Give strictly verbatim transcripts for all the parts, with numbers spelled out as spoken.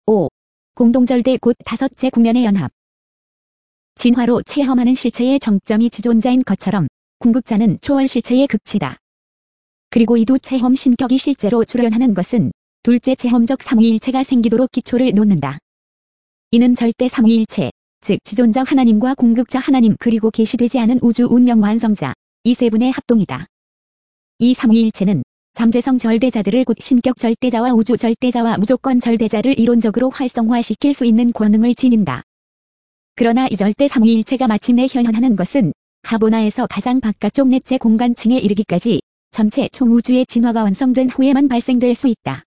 오. 공동절대 곧 다섯째 국면의 연합. 진화로 체험하는 실체의 정점이 지존자인 것처럼 궁극자는 초월 실체의 극치다. 그리고 이 두 체험 신격이 실제로 출현하는 것은 둘째 체험적 삼위일체가 생기도록 기초를 놓는다. 이는 절대 삼위일체, 즉 지존자 하나님과 궁극자 하나님 그리고 계시되지 않은 우주 운명 완성자, 이 세 분의 합동이다. 이 삼위일체는 잠재성 절대자들을 곧 신격 절대자와 우주 절대자와 무조건 절대자를 이론적으로 활성화시킬 수 있는 권능을 지닌다. 그러나 이 절대 삼위일체가 마침내 현현하는 것은 하보나에서 가장 바깥쪽 넷째 공간층에 이르기까지 전체 총우주의 진화가 완성된 후에만 발생될 수 있다.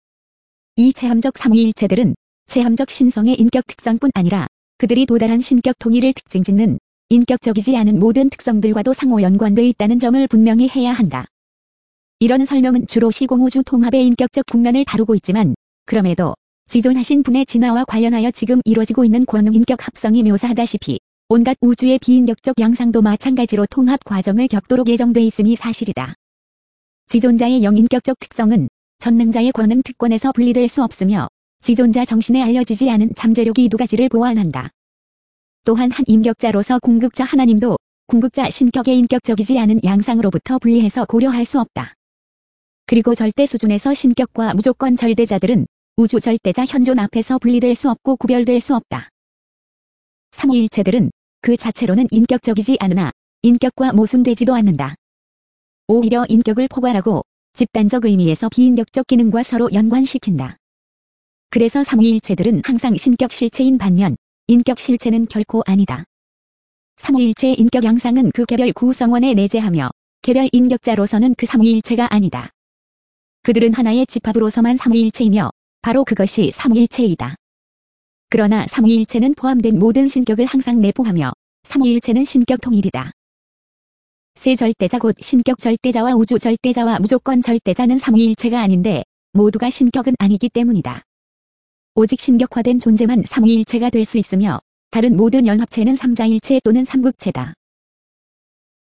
이 체험적 삼위일체들은 체험적 신성의 인격 특성뿐 아니라 그들이 도달한 신격 통일을 특징짓는 인격적이지 않은 모든 특성들과도 상호 연관되어 있다는 점을 분명히 해야 한다. 이런 설명은 주로 시공우주 통합의 인격적 국면을 다루고 있지만 그럼에도 지존하신 분의 진화와 관련하여 지금 이루어지고 있는 권능인격 합성이 묘사하다시피 온갖 우주의 비인격적 양상도 마찬가지로 통합 과정을 겪도록 예정돼 있음이 사실이다. 지존자의 영인격적 특성은 전능자의 권능 특권에서 분리될 수 없으며 지존자 정신에 알려지지 않은 잠재력이 두 가지를 보완한다. 또한 한 인격자로서 궁극자 하나님도 궁극자 신격의 인격적이지 않은 양상으로부터 분리해서 고려할 수 없다. 그리고 절대 수준에서 신격과 무조건 절대자들은 우주 절대자 현존 앞에서 분리될 수 없고 구별될 수 없다. 삼위일체들은 그 자체로는 인격적이지 않으나 인격과 모순되지도 않는다. 오히려 인격을 포괄하고 집단적 의미에서 비인격적 기능과 서로 연관시킨다. 그래서 삼위일체들은 항상 신격 실체인 반면 인격 실체는 결코 아니다. 삼위일체의 인격 양상은 그 개별 구성원에 내재하며 개별 인격자로서는 그 삼위일체가 아니다. 그들은 하나의 집합으로서만 삼위일체이며 바로 그것이 삼위일체이다. 그러나 삼위일체는 포함된 모든 신격을 항상 내포하며 삼위일체는 신격 통일이다. 세 절대자 곧 신격 절대자와 우주 절대자와 무조건 절대자는 삼위일체가 아닌데 모두가 신격은 아니기 때문이다. 오직 신격화된 존재만 삼위일체가 될 수 있으며 다른 모든 연합체는 삼자일체 또는 삼극체다.